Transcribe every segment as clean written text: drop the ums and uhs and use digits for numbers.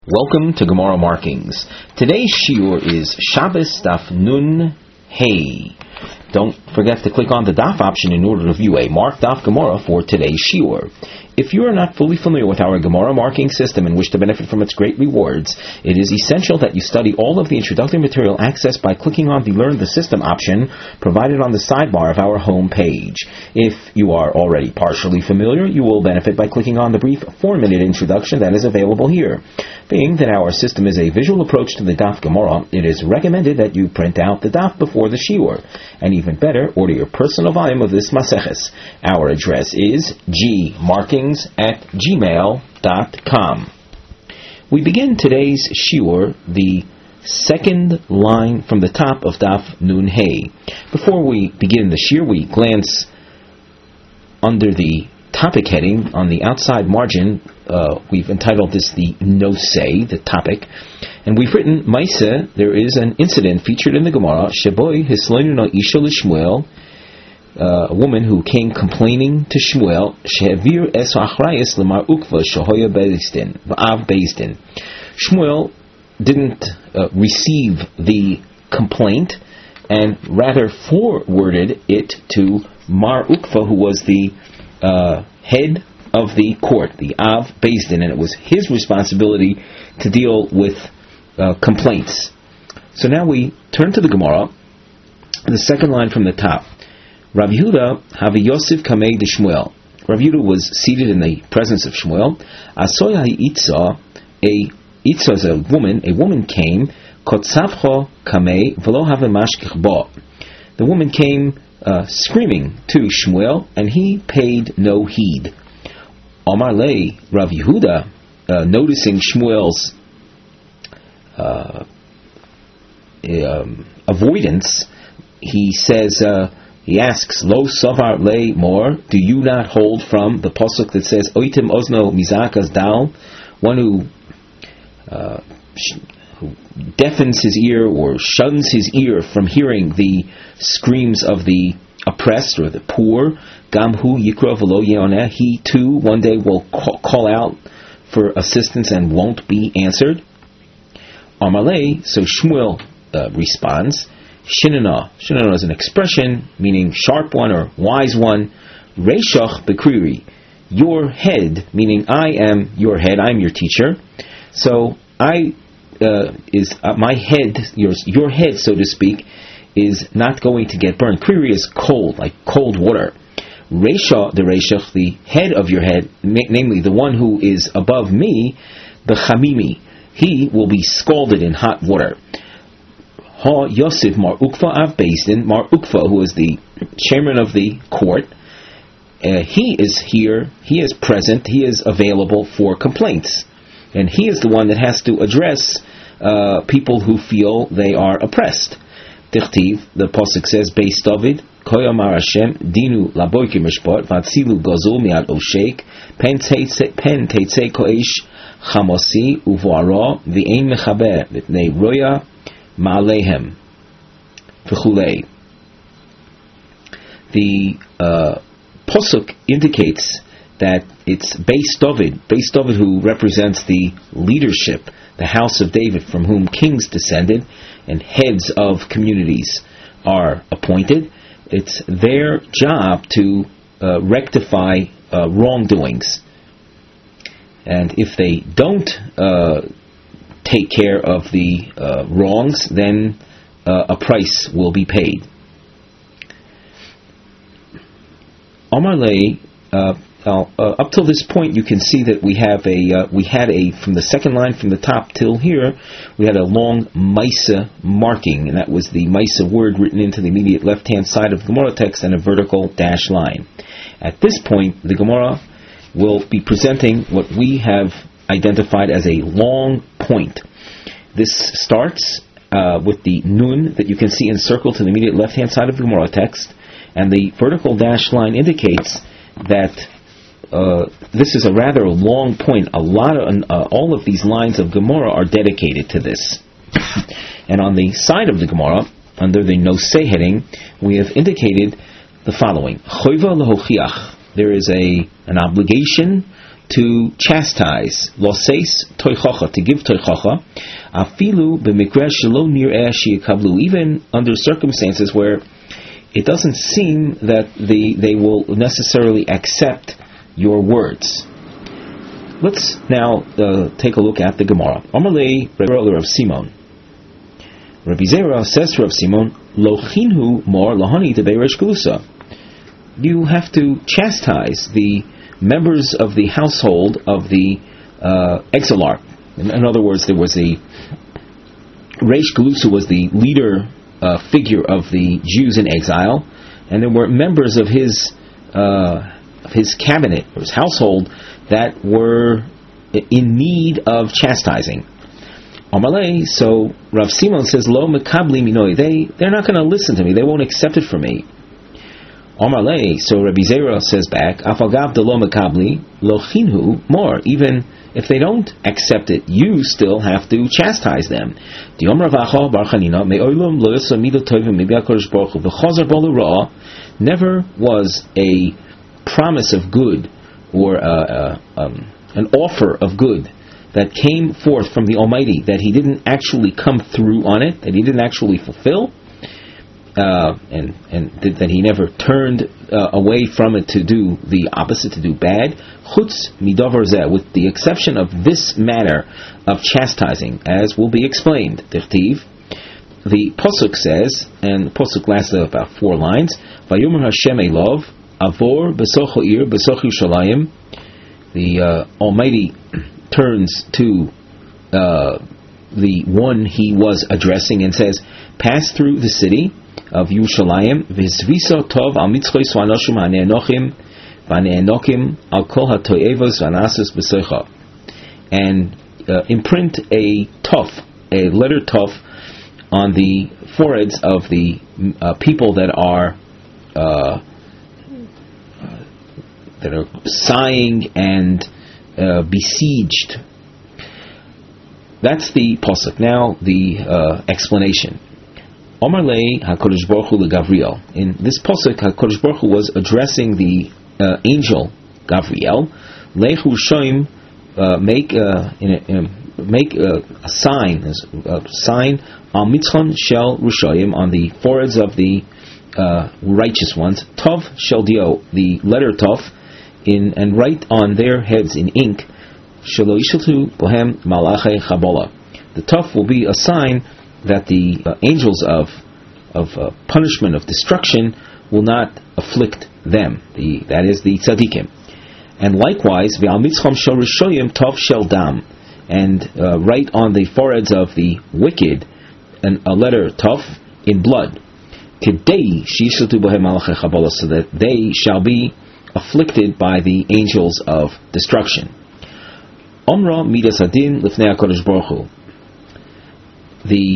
Welcome to Gemara Markings. Today's shiur is Shabbos Daf Nun Hey. Don't forget to click on the Daf option in order to view a marked Daf Gemara for today's shiur. If you are not fully familiar with our Gemara marking system and wish to benefit from its great rewards, it is essential that you study all of the introductory material accessed by clicking on the Learn the System option provided on the sidebar of our home page. If you are already partially familiar, you will benefit by clicking on the brief 4-minute introduction that is available here. Being that our system is a visual approach to the Daf Gemara, it is recommended that you print out the Daf before the shiur. And even better, order your personal volume of this Maseches. Our address is gmarkings@gmail.com. We begin today's shiur, the second line from the top of Daf Nun Hey. Before we begin the shiur, we glance under the topic heading on the outside margin. We've entitled this the No-Say, the topic. And we've written, Maisa, there is an incident featured in the Gemara, Sheboy Hislonuna Isha Shmuel, a woman who came complaining to Shmuel, Shevir es achrayis lemar ukva shahoya beistin, v'av beistin. Shmuel didn't receive the complaint and rather forwarded it to Mar Ukva, who was the head of the court, the Av Bezdin, and it was his responsibility to deal with complaints. So now we turn to the Gemara, the second line from the top. Rav Yehuda Havi Yosef Kamei de Shmuel. Rav Yehuda was seated in the presence of Shmuel. Asoya Itza, Itza is a woman came, Kotzavcho Kamei V'lo Have Mashkich Bo. The woman came screaming to Shmuel, and he paid no heed. Omar Lei, Rav Yehuda, noticing Shmuel's avoidance, he says, he asks, Lo Savar Lei Mor, do you not hold from the pasuk that says, Oitim Ozno Mizakas Dal, one who deafens his ear or shuns his ear from hearing the screams of the oppressed or the poor. Gamhu Yikra V'lo Yeoneh, he too one day will call out for assistance and won't be answered. Amalei, so Shmuel responds, Shinana. Shinana is an expression meaning sharp one or wise one. Reishach Bekriri, your head, meaning I am your head, I'm your teacher. So my head, your head, so to speak, is not going to get burned. Kriri is cold, like cold water. Reisha, the Reishach, the head of your head, namely the one who is above me, the Chamimi, he will be scalded in hot water. Ha Yosef Mar Ukva Av Beisdin, Mar Ukva, who is the chairman of the court, he is here, he is present, he is available for complaints. And he is the one that has to address people who feel they are oppressed. Tichtiv, the pasuk says, Beis David, Koyamar Hashem, Dinu Laboikim Mishpat, Vatzilu Gozul Miad Oshek, Pen Teitzei Koish Chamosi, Uvoara, V'ein Mechaber, V'tnei Roya, Ma'alehem, V'chulei. The pasuk indicates that it's Beis David who represents the leadership, the house of David, from whom kings descended and heads of communities are appointed. It's their job to rectify wrongdoings. And if they don't take care of the wrongs, then a price will be paid. Amar Lei, up till this point, you can see that we had from the second line from the top till here, we had a long Maisa marking, and that was the Maisa word written into the immediate left-hand side of the Gemara text and a vertical dash line. At this point, the Gemara will be presenting what we have identified as a long point. This starts with the Nun that you can see encircled to the immediate left-hand side of the Gemara text, and the vertical dash line indicates that this is a rather long point. All of these lines of Gemara are dedicated to this. And on the side of the Gemara, under the No-Say heading, we have indicated the following. Choiva lehochiach. There is an obligation to chastise, loseis toichacha, to give toichacha, afilu b'mikra shelo nir'eh sheyikablu, even under circumstances where it doesn't seem that they will necessarily accept your words. Let's now take a look at the Gemara. Amalei Rav Simon. Rabbi Zera says to Rav Simon, Lochinhu mor lahani tebeiresh glusa. You have to chastise the members of the household of the exilarch. In other words, there was a Reish Galusa was the leader figure of the Jews in exile, and there were members of his cabinet or his household that were in need of chastising. Amalei, so Rav Simon says, Lo mekabli minoi, they're not going to listen to me, they won't accept it from me. Amalei, so Rabbi Zera says back, Afagav de lo mekabli, lo chinhu, more, even if they don't accept it, you still have to chastise them. Never was a promise of good or an offer of good that came forth from the Almighty that He didn't actually come through on it, that He didn't actually fulfill, and that He never turned away from it to do the opposite, to do bad. Chutz midavar zeh, with the exception of this matter of chastising, as will be explained. Dichtiv, the pasuk says, and the pasuk lasts about 4 lines. Vayomer Hashem elov avor besoch ha'ir besoch Yerushalayim. The Almighty turns to the one He was addressing and says, pass through the city of Yerushalayim, v'zviso tov al mitzchois v'anoshim ha'ne'enochim v'ne'enokim al kol ha'to'evos v'anasos b'soicha, and imprint a letter tov on the foreheads of the people that are sighing and besieged. That's the pasuk. Now the explanation. Omar lei HaKadosh Baruch Hu leGavriel. In this pasuk, HaKadosh Baruch Hu was addressing the angel Gavriel. Lechu shoim, make a sign al mitzchon shel Rushayim, on the foreheads of the righteous ones. Tov shel dio, the letter Tov, and write on their heads in ink. Shelo yishiltu bohem malachei chabola. The Tov will be a sign that the angels of punishment, of destruction, will not afflict them. That is the tzaddikim. And likewise, v'al mitzchom shel rishoyim tov shel dam, and write on the foreheads of the wicked a letter tov in blood. Kedei shishatu bohem malachei chabola, so that they shall be afflicted by the angels of destruction. Omra midas adin lifnei HaKadosh Baruch Hu. The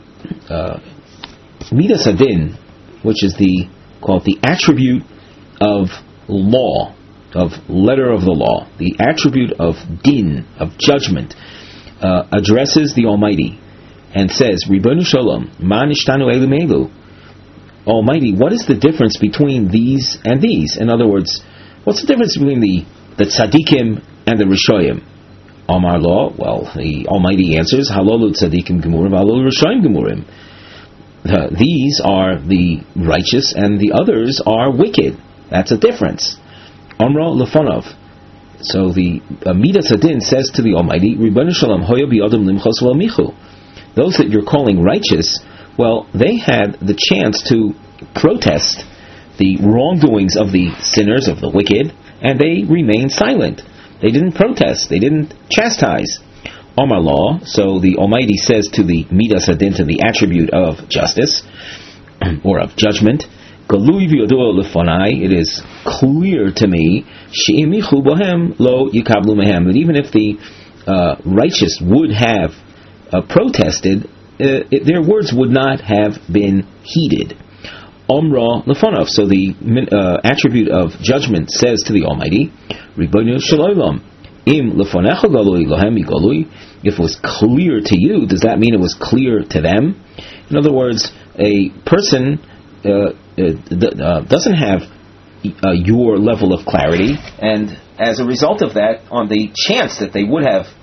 midas adin, which is called the attribute of law, of letter of the law, the attribute of din, of judgment, addresses the Almighty and says, Ribonu Shalom, ma nishtanu elu me'elu. Almighty, what is the difference between these and these? In other words, what's the difference between the tzaddikim and the rishoyim? Amar law, well, the Almighty answers, Halolu tzadikim gemurim, halolu rishayim gemurim. These are the righteous and the others are wicked. That's a difference. Amra lefonov. So the midas hadin says to the Almighty, Ribbono Shalom, hoya biyadam limchos v'lamichu. Those that you're calling righteous, well, they had the chance to protest the wrongdoings of the sinners, of the wicked, and they remained silent. They didn't protest. They didn't chastise. Omar law. So the Almighty says to the midas hadin, to the attribute of justice or of judgment, Galui v'yoduo lefonai. It is clear to me, she'imichu bohem lo yikablu mehem, that even if the righteous would have protested, their words would not have been heeded. Omra lefonov. So the attribute of judgment says to the Almighty, Ribbono shel olam, im lefonecha galui lohem yigalui. If it was clear to you, does that mean it was clear to them? In other words, a person doesn't have your level of clarity, and as a result of that, on the chance that they would have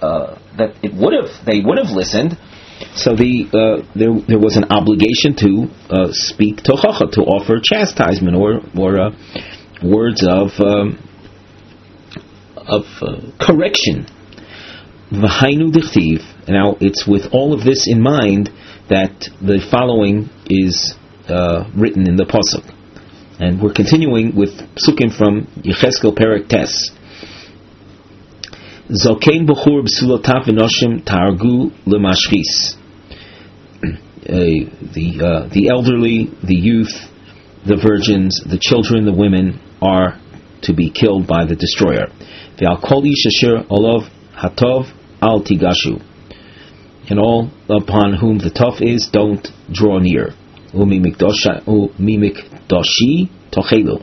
listened, so there was an obligation to speak tochacha, to offer chastisement or words of correction. V'hainu dichtiv. Now it's with all of this in mind that the following is written in the pasuk, and we're continuing with psukim from Yecheskel Perek Tes. Zokein b'chur b'sulotav v'noshim targu l'mashchis. The elderly, the youth, the virgins, the children, the women are to be killed by the destroyer. V'al kol ish asher olav hatov al tigashu. And all upon whom the tov is, don't draw near. Umi mikdoshi tochelu.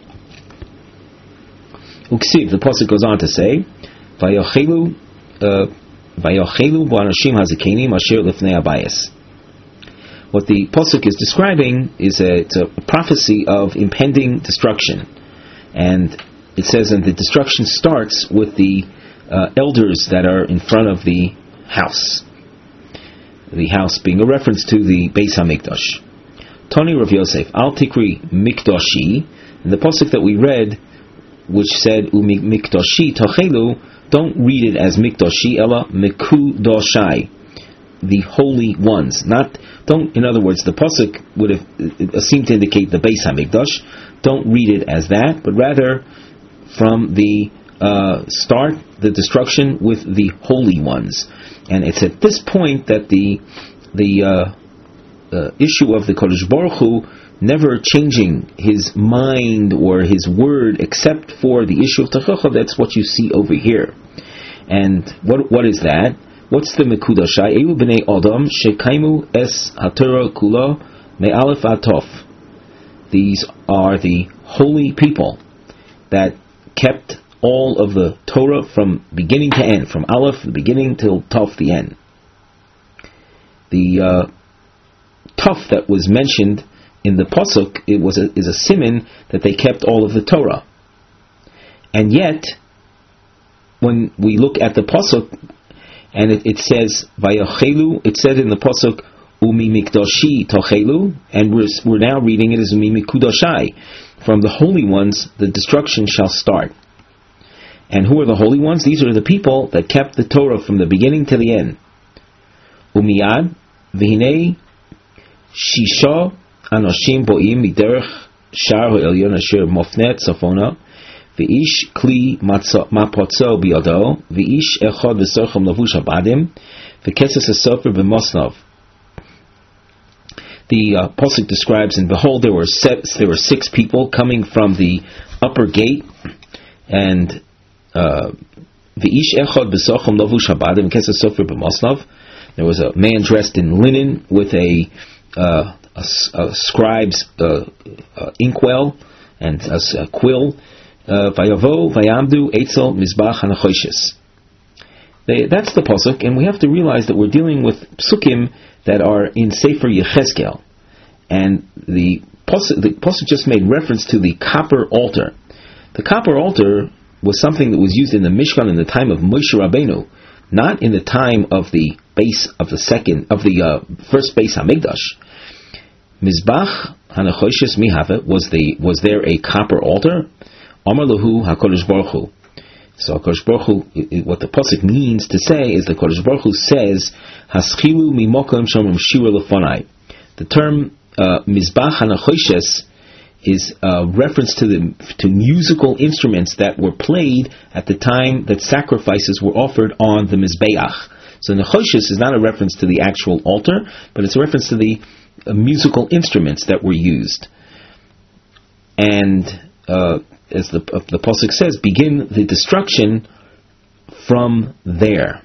Uksiv, the pasuk goes on to say, Vayochelu b'anashim hazikenim asher lifnei abayis. What the pasuk is describing is it's a prophecy of impending destruction, and it says that the destruction starts with the elders that are in front of the house. The house being a reference to the Beis Hamikdash. Toni Rav Yosef, Al Tikri Mikdashi, in the pasuk that we read, which said Umi Mikdashi Tochelu, don't read it as Mikdashi, Ella Mikudoshai, the holy ones. In other words, the pasuk would have seemed to indicate the Beis Hamikdash. Don't read it as that, but rather from the start the destruction with the holy ones. And it's at this point that the issue of the Kodesh Baruch Hu never changing his mind or his word except for the issue of Techacha, that's what you see over here. And what is that? What's the Mekudashai? Elu b'nei Adam shekaimu es haTorah kula me'alef atof. These are the holy people that kept all of the Torah from beginning to end, from Aleph, the beginning, till Tov, the end. The Tov that was mentioned in the pasuk, is a siman that they kept all of the Torah. And yet, when we look at the pasuk, and it says Vayochelu, it said in the pasuk Umi Mikdashi Tochelu, and we're now reading it as Umi Mikudoshai. From the holy ones, the destruction shall start. And who are the holy ones? These are the people that kept the Torah from the beginning to the end. Umiyad v'hinei shisha anoshim boim miderech shar ha'elyon asher mofnet safona v'ish kli mapotzo biyado v'ish echad v'sorcham lavush habadim v'keses hasofer b'mosnov. The pasuk describes, and behold, there were 6 people coming from the upper gate, and v'ish echad v'sorcham lavush habadim v'keses hasofer b'mosnov. There was a man dressed in linen with a scribe's inkwell and a quill. Vayavo vayamdu etzel mizbach hanachoshes. That's the pasuk, and we have to realize that we're dealing with psukim that are in Sefer Yecheskel, and the pasuk just made reference to the copper altar. The copper altar was something that was used in the Mishkan in the time of Moshe Rabbeinu, not in the time of the base of the first Beis Hamikdash. Mizbach hanachoshes mihave, was there a copper altar? Amar lahu HaKadosh Baruch Hu. So HaKadosh Baruch Hu, what the pasuk means to say is the Kadosh Baruch Hu says Haschilu mimokom shomrim shira lefonai. The term Mizbach hanachoshes is a reference to musical instruments that were played at the time that sacrifices were offered on the Mizbeach. So Nechoshes is not a reference to the actual altar, but it's a reference to the musical instruments that were used. And as the pasuk says, begin the destruction from there.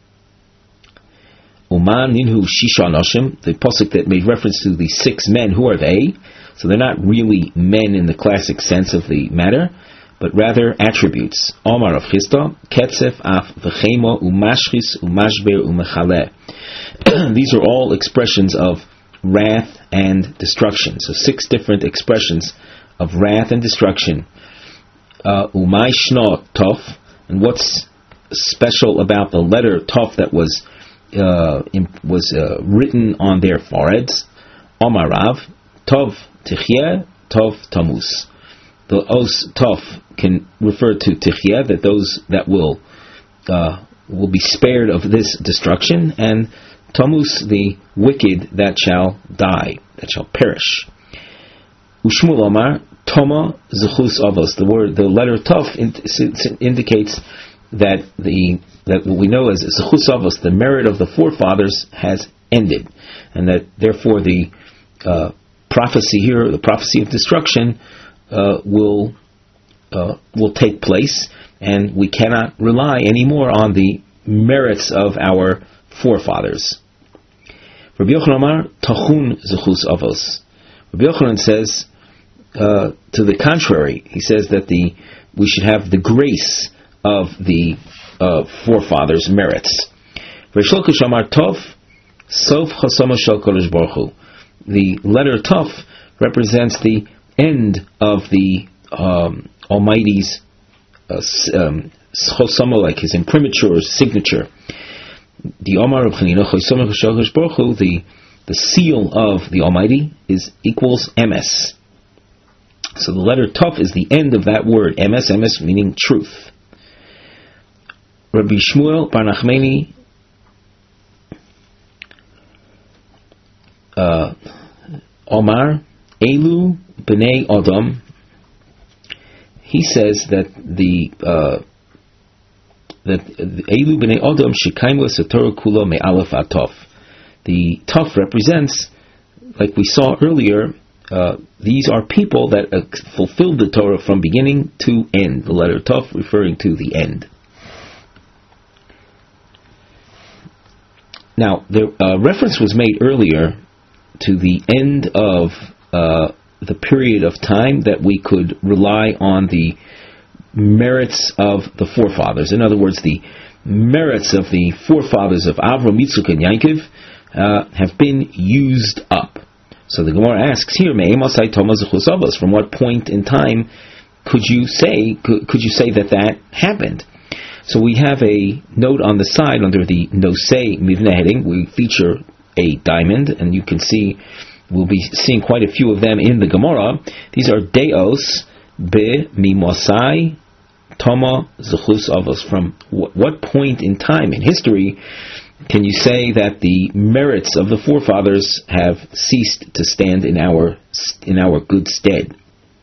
Uman ninhu shisha anoshim, the pasuk that made reference to the 6 men. Who are they? So they're not really men in the classic sense of the matter, but rather attributes. Omar of Chisda, Ketzef af v'chemo umashchis umashber umechaleh. These are all expressions of wrath and destruction. So 6 different expressions of wrath and destruction. Umay Shno Tov, and what's special about the letter Tov that was written on their foreheads? Omarav Tov Tichye Tov Tamus. The os Tov can refer to Tichye, that those that will be spared of this destruction, and Tamus, the wicked that shall die, that shall perish. Ushmul Omar Toma Zechus Avos. The letter Tov indicates that what we know as Zechus Avos, the merit of the forefathers, has ended, and that therefore the prophecy here, the prophecy of destruction, will take place, and we cannot rely anymore on the merits of our forefathers. Rabbi Yochanan Amar Tachun Zechus Avos. Rabbi Yochanan says, to the contrary, he says that we should have the grace of the forefathers' merits. Reish Lakish Amar Tov Sof Chasama Shel Kodesh Baruch Hu. The letter Tov represents the end of the Almighty's Chosama, like his imprimatur, signature. The Omar of Chanina Chosama Shel Kodesh Baruch Hu, the seal of the Almighty equals MS. So the letter Tov is the end of that word, MS meaning truth. Rabbi Shmuel Bar Nachmani Omar Elu B'nei Adam. He says that Elu B'nei Adam Shekaimu Satorah Kula Me'alef Atov. The Tov represents, like we saw earlier, these are people that fulfilled the Torah from beginning to end. The letter Tov referring to the end. Now, the reference was made earlier to the end of the period of time that we could rely on the merits of the forefathers. In other words, the merits of the forefathers of Avram, Yitzchak, and Yaakov have been used up. So the Gemara asks here, from what point in time could you say that happened? So we have a note on the side under the Nosei Mivneh heading. We feature a diamond, and you can see we'll be seeing quite a few of them in the Gemara. These are Deos Be Mimosai Toma Zechus Avos. From what point in time in history can you say that the merits of the forefathers have ceased to stand in our good stead?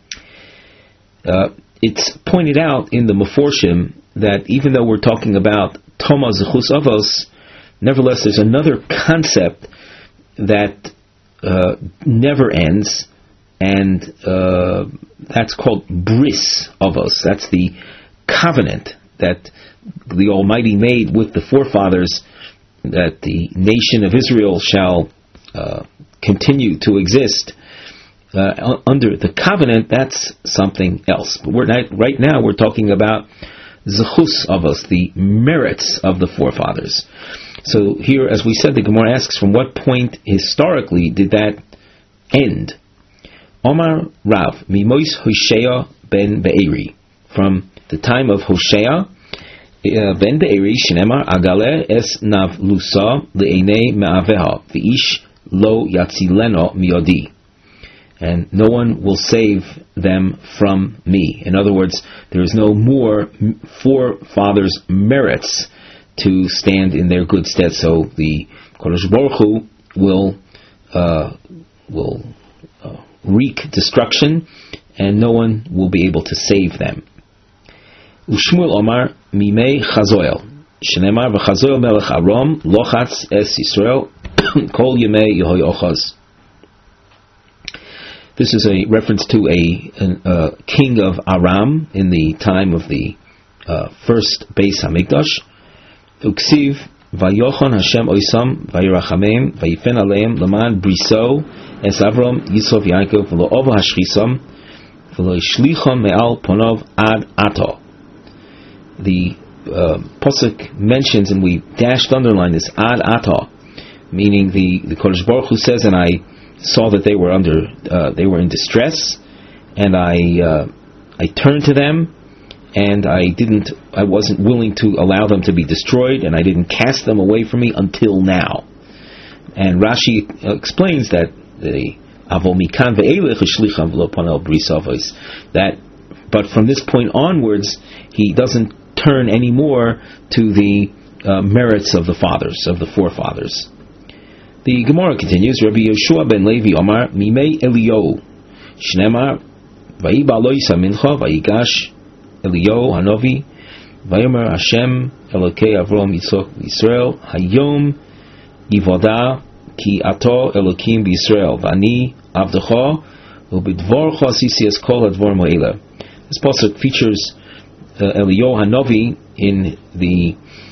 It's pointed out in the Meforshim that even though we're talking about Toma Zechus Avos, nevertheless there's another concept that never ends, and that's called Bris Avos. That's the covenant that the Almighty made with the forefathers, that the nation of Israel shall continue to exist under the covenant. That's something else. But right now we're talking about Zechus Avos, the merits of the forefathers. So here, as we said, the Gemara asks, from what point historically did that end? Omar Rav, Mimois Hoshea ben Be'eri. From the time of Hoshea ben Be'eri, Shnemar Agale es Navlusa le'enei me'aveha v'ish lo yatzileno miodi. And no one will save them from me. In other words, there is no more forefathers' merits to stand in their good stead. So the Kodesh Baruch Hu will wreak destruction, and no one will be able to save them. Ushmuel Omar Mimei Chazoel Shnemar v'Chazoel Melech Aram Lochatz Es Yisrael Kol Yemei Yehoyachaz. This is a reference to a king of Aram in the time of the first Beis Hamikdash. Uksiv Vayochon Hashem Oisam Vayirachamim Vayifen Aleim Laman Briso Es Avram Yisov Yaakov V'lo Ova Hashchisam V'lo Shlichon Me'al Ponov Ad Ato. The Pasuk mentions, and we dashed underline this, Ad Ato, meaning the Kodesh Baruch Hu says, and I saw that they were in distress, and I turned to them, and I wasn't willing to allow them to be destroyed, and I didn't cast them away from me until now. And Rashi explains that but from this point onwards, he doesn't turn anymore to the merits of the fathers, of the forefathers. The Gemara continues, Rabbi Yeshua ben Levi Omar, Mimei Eliyahu, Shnemar, Vayiba Loisa Mincha, Vayigash Eliyahu Hanovi, Vayomer Hashem, Elokei Avrom Yitzchak Yisrael, Hayom Yivodah, Ki Ato Elokim B'Yisrael, Vani Avdecha, Ubidvorcha Sisias Kol Hadvor Mo'ela. This pasuk features Eliyahu Hanovi in the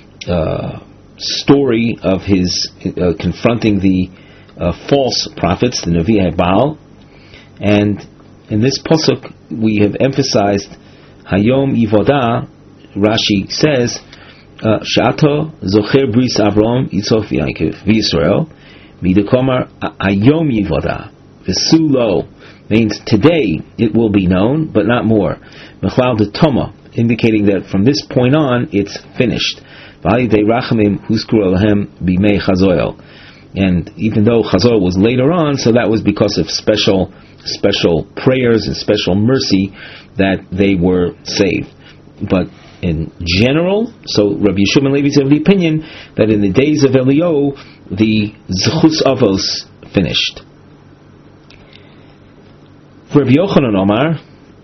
story of his confronting the false prophets, the Nevi'ei Baal, and in this pasuk we have emphasized Hayom Yivodah. Rashi says Sha'ato Zocher Bris Avram Yitzchak V'Yisrael Midekomar Hayom Yivodah V'Sulo means today it will be known, but not more. Mechlal de Toma, indicating that from this point on it's finished. And even though Chazoel was later on, so that was because of special prayers and special mercy that they were saved. But in general, so Rabbi Yeshua ben Levi is of the opinion that in the days of Eliyahu, the Zechus Avos finished. For Rabbi Yochanan Omar,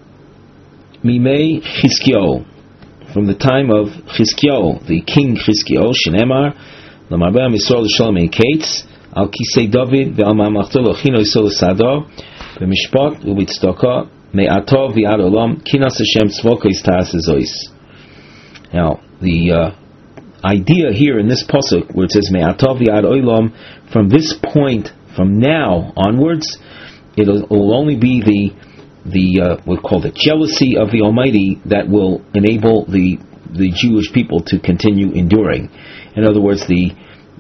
Mimei Chizkiyahu, from the time of Chizkiyahu, the king Chizkiyahu, Shenemar, Lamarbeh Misrael Shalom Eikates, Al Kisei David, Ve'al Ma'amachto Lochino Yisol Sado, Ve'mishpat U'Bitztaka, Me'ato V'Ad Olam, Kinas Hashem Tzvoko Yistas Ezois. Now, the idea here in this pasuk, where it says Me'ato V'Ad Olam, from this point, from now onwards, it will only be the we'll call it jealousy of the Almighty that will enable the Jewish people to continue enduring. In other words, the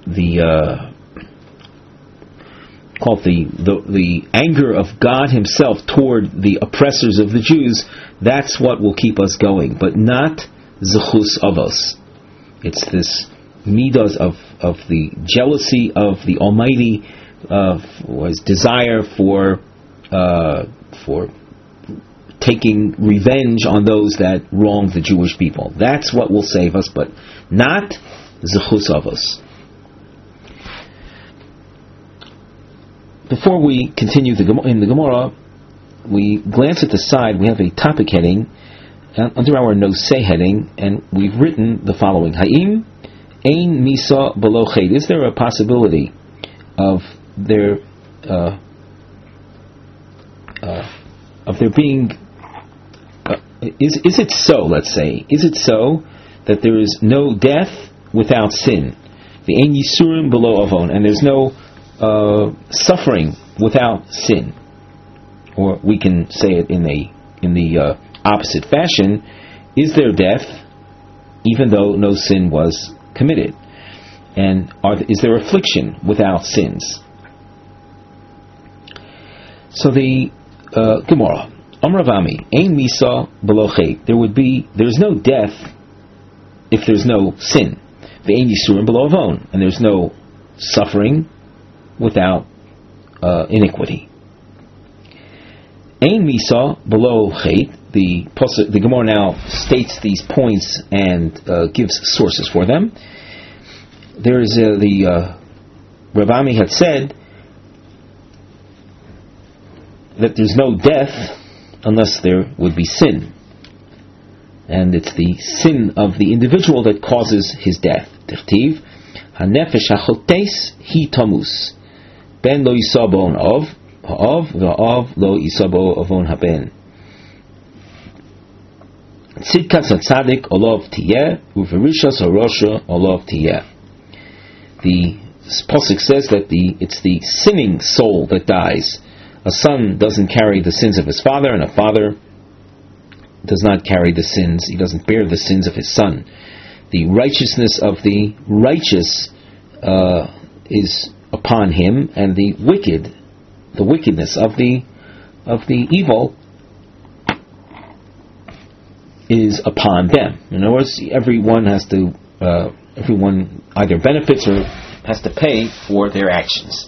anger of God Himself toward the oppressors of the Jews. That's what will keep us going, but not Zechus Avos. It's this midas of the jealousy of the Almighty, was desire for taking revenge on those that wronged the Jewish people. That's what will save us, but not Zechus Avos. Before we continue in the Gemara, we glance at the side. We have a topic heading under our Nosei heading, and we've written the following: Ha'im ein misa below chet. Is there a possibility of there being? Is it so? Let's say, is it so that there is no death without sin? The ein yisurim below avon, and there's no suffering without sin. Or we can say it in the opposite fashion: is there death even though no sin was committed? And is there affliction without sins? So the Gemara, Amravami, Ein Misa below Chet. There's no death if there's no sin. The Ein Yisurim below Avon, and there's no suffering without iniquity. Ein Misa below Chet. The Gemara now states these points and gives sources for them. There is the Rav Ami had said that there's no death unless there would be sin, and it's the sin of the individual that causes his death. Tichtiv hanefesh hachotes hi tamus ben lo yisabon av ha'av va'av lo yisabo avon haben tzidkas hatzadik olav tiyeh uverishas harosha olav tiyeh. The pasuk says that it's the sinning soul that dies. A son doesn't carry the sins of his father, and a father does not carry the sins. He doesn't bear the sins of his son. The righteousness of the righteous is upon him, and the wickedness of the evil is upon them. In other words, everyone either benefits or has to pay for their actions.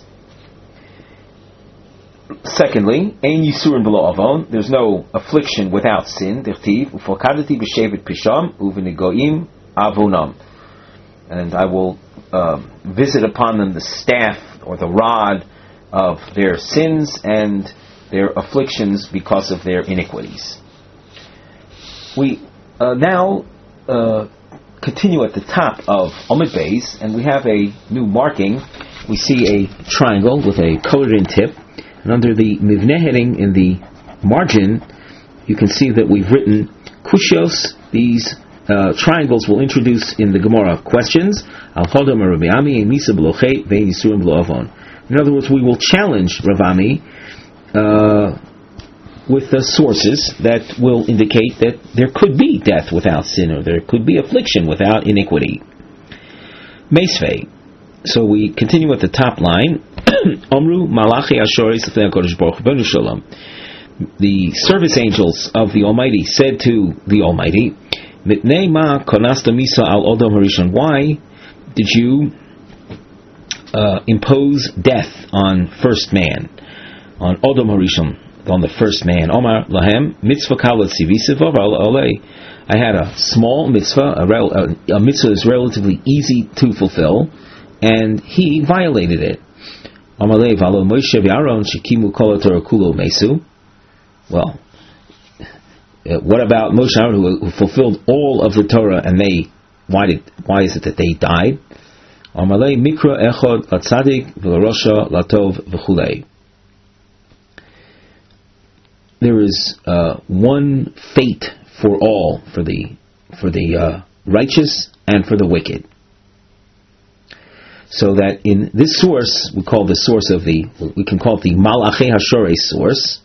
Secondly, ein yisurin below avon. There's no affliction without sin. Dirtiv ufokadati b'shevet pisham uvenigoim avonam. And I will visit upon them the staff or the rod of their sins and their afflictions because of their iniquities. We now continue at the top of Omid Beis, and we have a new marking. We see a triangle with a colored-in tip, and under the Mivneh heading in the margin, you can see that we've written Kushios. These triangles will introduce in the Gemara questions. In other words, we will challenge Rav Ami with the sources that will indicate that there could be death without sin, or there could be affliction without iniquity. Meisvei. So we continue at the top line. Omru Malachi Ashoris Kodesh Baruch Hu Shalom. The service angels of the Almighty said to the Almighty, Mitnei ma konasta misa al odom harishon. Why did you impose death on first man, on odom harishon, on the first man? Omar lahem mitzvah kalat sivisiv olei. I had a small mitzvah, a mitzvah is relatively easy to fulfill, and he violated it. Omar lei v'alo Moshe v'Aaron shekimu kol haTorah kulo mesu. Well, what about Moshe and Aaron who fulfilled all of the Torah, and why is it that they died? Omar lei mikra echad latzadik v'larosha latov v'chulei. There is one fate for all, for the righteous and for the wicked. So that in this source, we can call it the Malachei Hashorei source.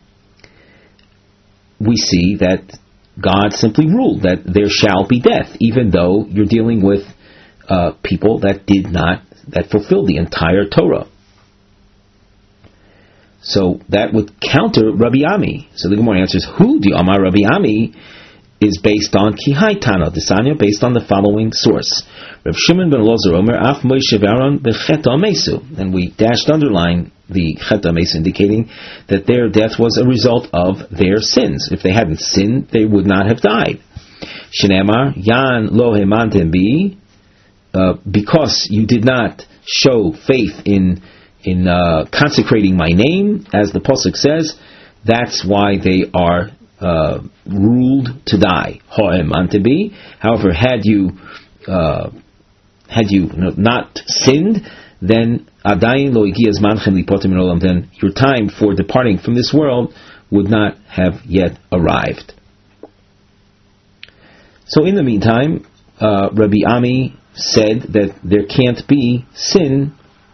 We see that God simply ruled that there shall be death, even though you're dealing with people that fulfilled the entire Torah. So that would counter Rabbi Ami. So the Gemara answers, who do Amar Rabbi Ami is based on Kihai Tana, Desanya, based on the following source. Reb Shimon ben Elazar Omer, Af Moshe v'Aaron b'cheta mesu. And we underline the cheta mesu, indicating that their death was a result of their sins. If they hadn't sinned, they would not have died. Shneimar, Yan lo hemantem bi, because you did not show faith in consecrating my name, as the pasuk says, that's why they are ruled to die. Ho'em antebi. However, had you not sinned, then adayin lo igias manchem lipotim min olam, then your time for departing from this world would not have yet arrived. So in the meantime, Rabbi Ami said that there can't be sin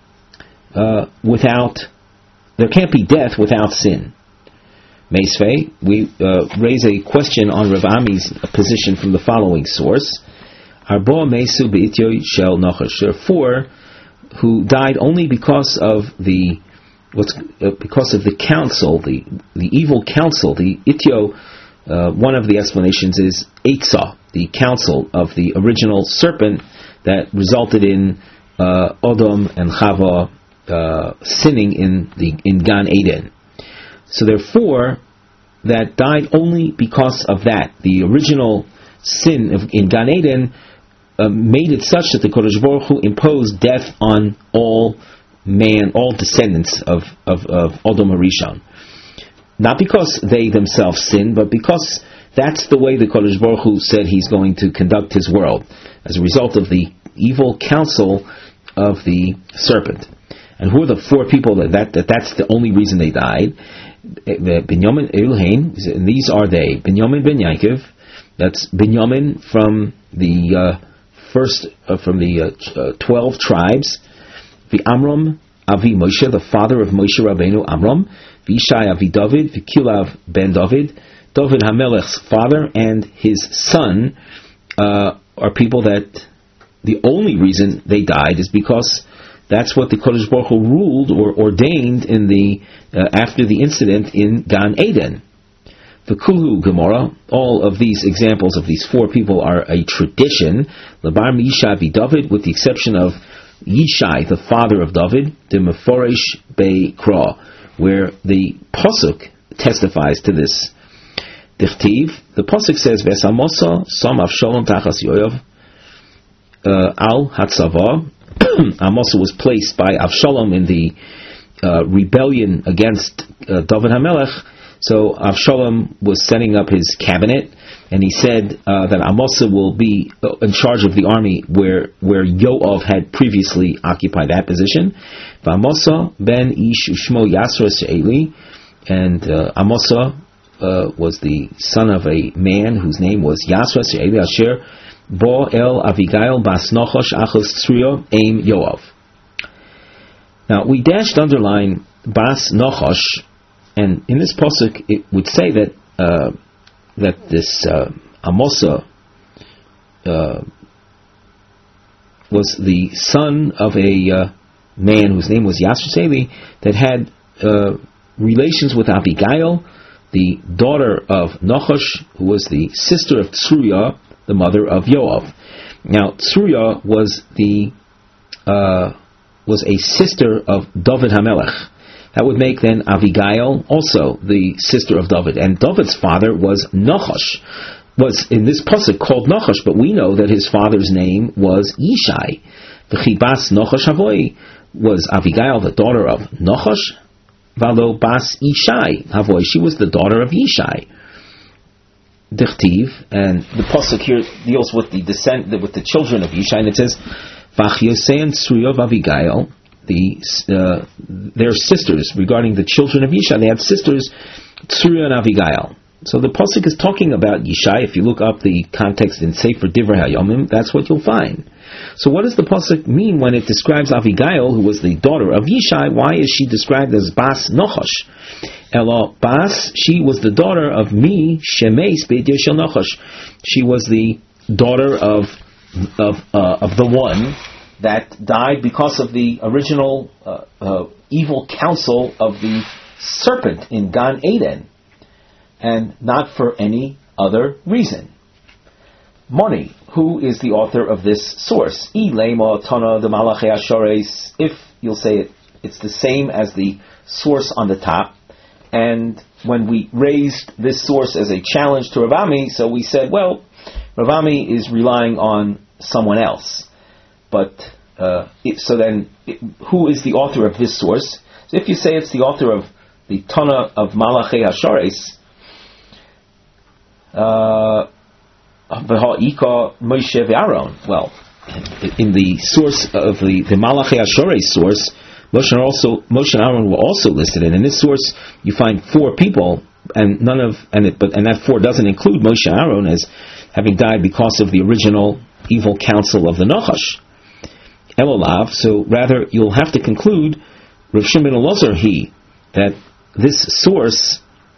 there can't be death without sin. Meisvei, we raise a question on Rav Ami's position from the following source. Arbo Mesu Beityo Shel Nochash. There are four who died only because of the counsel, the evil counsel. The Ityo, one of the explanations is Eitzah, the counsel of the original serpent that resulted in Odom and Chava sinning in Gan Eden. So there are four that died only because of that. The original sin in Gan Eden made it such that the Kodesh Baruch Hu imposed death on all descendants of Odom Harishon. Not because they themselves sinned, but because that's the way the Kodesh Baruch Hu said He's going to conduct His world, as a result of the evil counsel of the serpent. And who are the four people that's the only reason they died? Binyamin Eluhain, and these are they: Binyamin ben Yaakov, that's Binyamin from the 12 tribes. Amram Avi Moshe, the father of Moshe Rabbeinu Amram. Ishai Avi David, Kilav ben David, David HaMelech's father, and his son are people that the only reason they died is because that's what the Kodesh Baruch Hu ruled or ordained in after the incident in Gan Eden. The Kulhu Gemara, all of these examples of these four people are a tradition. Labar Yishai be David, with the exception of Yishai, the father of David, the Meforesh Beikra, where the Pasuk testifies to this. Dichtiv, the Pasuk says, Vesamosa, Sam Avshalom Tachas Yoav, Al Hatzava. Amasa was placed by Avshalom in the rebellion against David HaMelech. So Avshalom was setting up his cabinet, and he said that Amasa will be in charge of the army where Yoav had previously occupied that position. Amasa ben Ish Ushmo Yasra She'eli, and Amasa was the son of a man whose name was Yasra She'eli Asher Bo El Avigail Bas Nochosh Achos Tzruya Aim Yoav. Now we dashed underline Bas Nochosh, and in this pasuk it would say that this Amasa was the son of a man whose name was Yasser Seli, that had relations with Abigail, the daughter of Nochosh, who was the sister of Tzruya, the mother of Yoav. Now, Tzruya was a sister of David HaMelech. That would make then Abigail also the sister of David. And David's father was Nochosh, was in this pasuk called Nochosh, but we know that his father's name was Yishai. The Chibas Nochosh Havoi was Abigail, the daughter of Nochosh, Valo Bas Yishai Havoi. She was the daughter of Yishai. Dichtiv, and the pasuk here deals with the descent, with the children of Yishai, and it says, Vachyosein Tzruya of Abigail, their sisters, regarding the children of Yishai, they had sisters, Tzruya and Abigail. So the pasuk is talking about Yishai. If you look up the context in Sefer Divrei Hayomim, that's what you'll find. So what does the pasuk mean when it describes Abigail, who was the daughter of Yishai? Why is she described as Bas Nochosh? Elo Bas, she was the daughter of Mi Shemeis Beit Yeshel Nochosh. She was the daughter of the one that died because of the original evil counsel of the serpent in Gan Eden, and not for any other reason. Moni, who is the author of this source? Ilema Tana de Malachei Ashores. If you'll say it's the same as the source on the top. And when we raised this source as a challenge to Rav Ami, so we said, well, Rav Ami is relying on someone else. But who is the author of this source? So if you say it's the author of the Tana of Malachei Hashares, Moshe ve'Aaron. Well, in the source of the Malachei Hashares source, Moshe and Aaron were also listed, and in this source you find four people, and that four doesn't include Moshe and Aaron as having died because of the original evil counsel of the Nachash. Elolav, so rather you'll have to conclude Rav Shimon ben Elazar that this source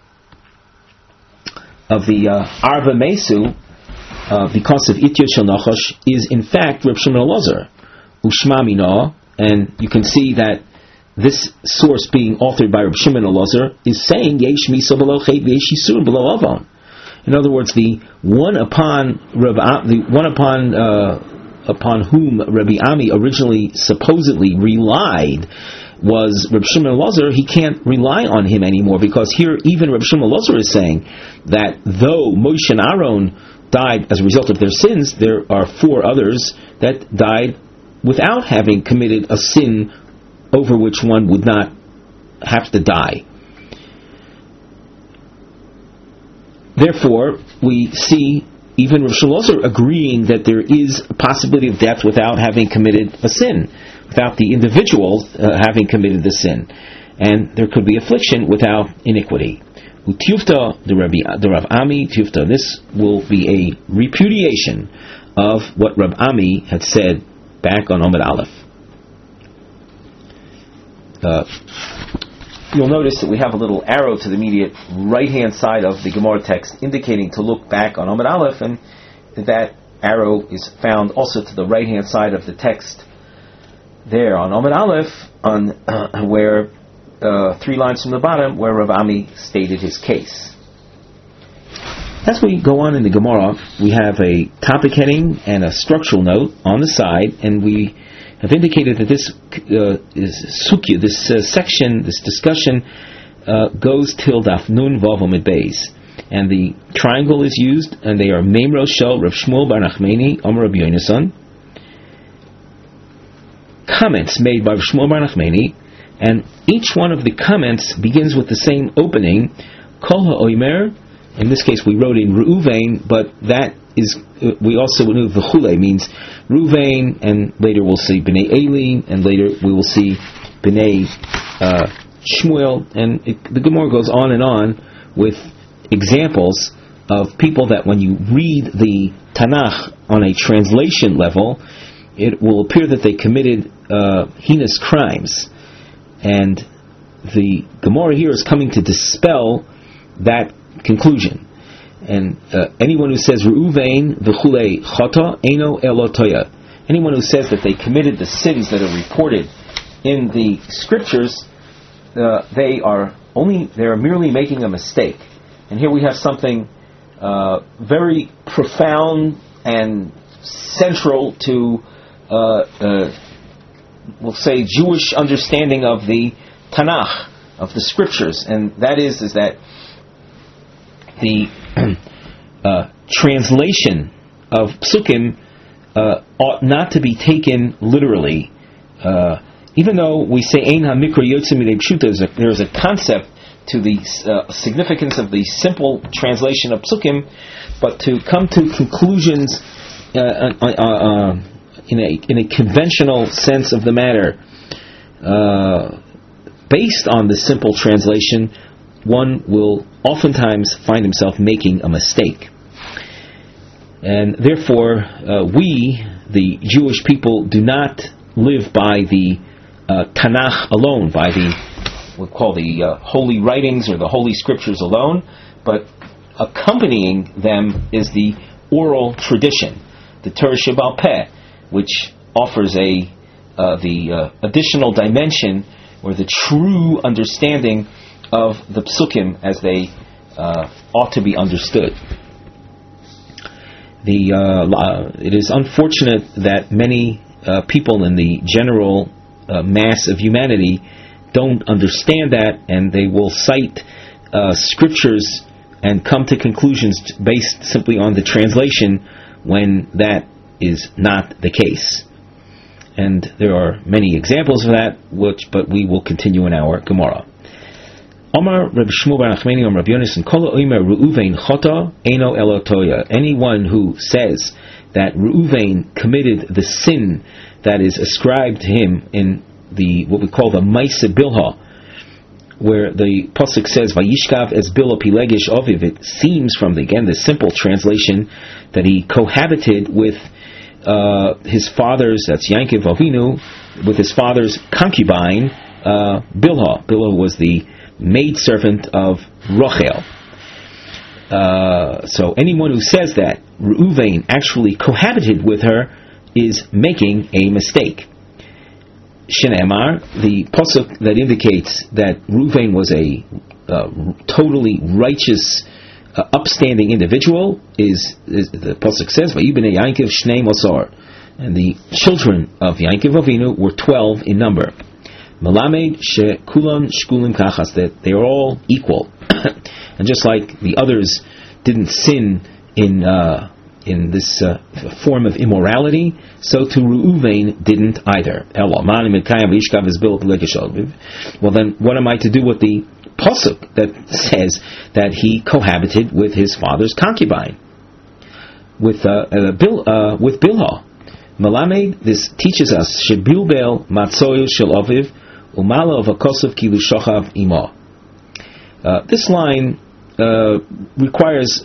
of the Arba Mesu, because of Itya Shel Nachash, is in fact Rav Shimon ben Elazar. Ushma Mina, and you can see that this source being authored by Rav Shimon ben Elazar is saying Yesh Misa below Chet Yesh Yisur below Avon. In other words, the one upon whom Rabbi Ami originally supposedly relied was Rav Shimon ben Elazar. He can't rely on him anymore, because here even Rav Shimon ben Elazar is saying that though Moshe and Aaron died as a result of their sins, there are four others that died without having committed a sin over which one would not have to die. Therefore, we see even Rav Shimon ben Elazar agreeing that there is a possibility of death without having committed a sin, without the individual having committed the sin, and there could be affliction without iniquity. Utiyufta the Rav Ami Tiyufta. This will be a repudiation of what Rav Ami had said back on Amud Aleph. You'll notice that we have a little arrow to the immediate right-hand side of the Gemara text indicating to look back on Amud Aleph, and that arrow is found also to the right-hand side of the text there on Amud Aleph, on where 3 lines from the bottom, where Rav Ami stated his case. As we go on in the Gemara, we have a topic heading and a structural note on the side, and we have indicated that this is sukya, this section, this discussion, goes till Daf Nun Vav Amud Beis. And the triangle is used, and they are Meimro Shel Rav Shmuel Bar Nachmani Amar Rabbi Yonasan. Comments made by Rav Shmuel Bar Nachmani, and each one of the comments begins with the same opening, Kol HaOimer. In this case, we wrote in Reuven, but that is, we also knew V'chule means Reuven, and later we'll see Bnei Eli, and later we will see Bnei Shmuel, and the Gemara goes on and on with examples of people that when you read the Tanakh on a translation level, it will appear that they committed heinous crimes, and the Gemara here is coming to dispel that conclusion. And anyone who says Reuven v'chulei chata eno elotoya, anyone who says that they committed the sins that are reported in the scriptures, they are merely making a mistake. And here we have something very profound and central to we'll say Jewish understanding of the Tanakh, of the scriptures, and that is that the translation of psukim ought not to be taken literally. Even though we say Ein HaMikra Yotzei Midei Pshuta, there is a concept to the significance of the simple translation of psukim, but to come to conclusions in a conventional sense of the matter, based on the simple translation, one will oftentimes find himself making a mistake. And therefore, we, the Jewish people, do not live by the Tanakh alone, by the, we'll call the holy writings or the holy scriptures alone, but accompanying them is the oral tradition, the Torah Sheba'al Peh, which offers the additional dimension or the true understanding of the psukim as they ought to be understood. It is unfortunate that many people in the general mass of humanity don't understand that, and they will cite scriptures and come to conclusions based simply on the translation when that is not the case. And there are many examples of that, but we will continue in our Gemara. Omar Reb Shmuel Bar Nachmani Omar Rabbi Yonasan Kol Oimer Reuven Chata Eno Elotoya. Anyone who says that Reuven committed the sin that is ascribed to him in the what we call the Maisa Bilha, where the pasuk says Vayishkav es Bilha Pilegish Aviv, it seems from the simple translation that he cohabited with his father's, that's Yankov Avinu, with his father's concubine Bilha. Bilha was the maidservant of Rachel. So anyone who says that Reuven actually cohabited with her is making a mistake. Shenemar, the pasuk that indicates that Reuven was a totally righteous, upstanding individual is the pasuk says, "Vayibnei Yankov Shnei Mosar," and the children of Yankov Avinu were 12 in number. Malamed shekulam shkulim kachas, that they are all equal, and just like the others didn't sin in this form of immorality, so to Reuven didn't either. Well, then, what am I to do with the pasuk that says that he cohabited with his father's concubine, with Bilha? Malamed, this teaches us shebilbel matzoyu shel aviv umala of akosov kilu shochav ima. This line requires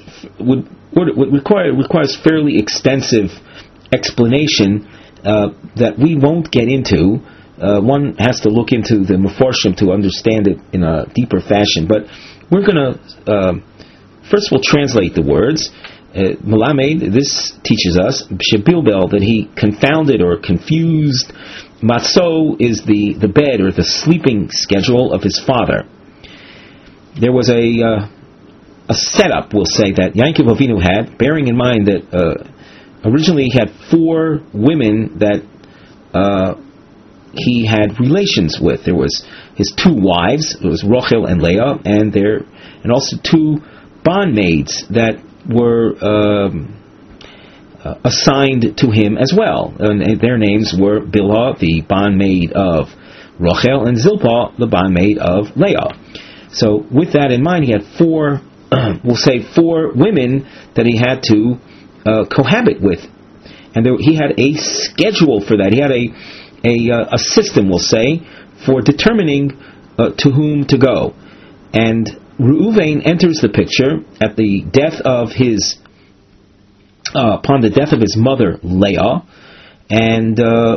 fairly extensive explanation that we won't get into. One has to look into the Mefarshim to understand it in a deeper fashion. But we're going to first we'll translate the words. Malamed, this teaches us shebilbel, that he confounded or confused. Matzo is the bed or the sleeping schedule of his father. There was a a setup, we'll say, that Yaakov Avinu had, bearing in mind that originally he had 4 women that he had relations with. There was his 2 wives, it was Rachel and Leah, and also 2 bondmaids that were assigned to him as well. And their names were Bilhah, the bondmaid of Rachel, and Zilpah, the bondmaid of Leah. So with that in mind, he had 4, we'll say 4 women that he had to cohabit with. And he had a schedule for that. He had a system, we'll say, for determining to whom to go. And Reuven enters the picture at the death of upon the death of his mother Leah, and